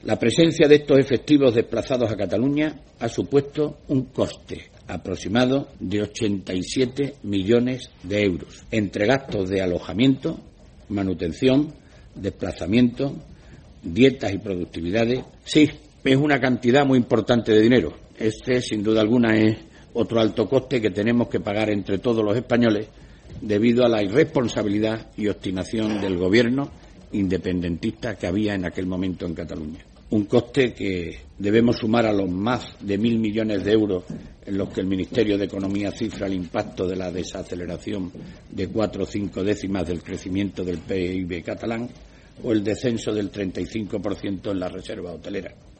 La presencia de estos efectivos desplazados a Cataluña ha supuesto un coste aproximado de 87 millones de euros, entre gastos de alojamiento, manutención, desplazamiento, dietas y productividades. Sí, es una cantidad muy importante de dinero. Este, sin duda alguna, es otro alto coste que tenemos que pagar entre todos los españoles debido a la irresponsabilidad y obstinación del gobierno independentista que había en aquel momento en Cataluña. Un coste que debemos sumar a los más de 1.000 millones de euros en los que el Ministerio de Economía cifra el impacto de la desaceleración de 4 o 5 décimas del crecimiento del PIB catalán o el descenso del 35% en la reserva hotelera.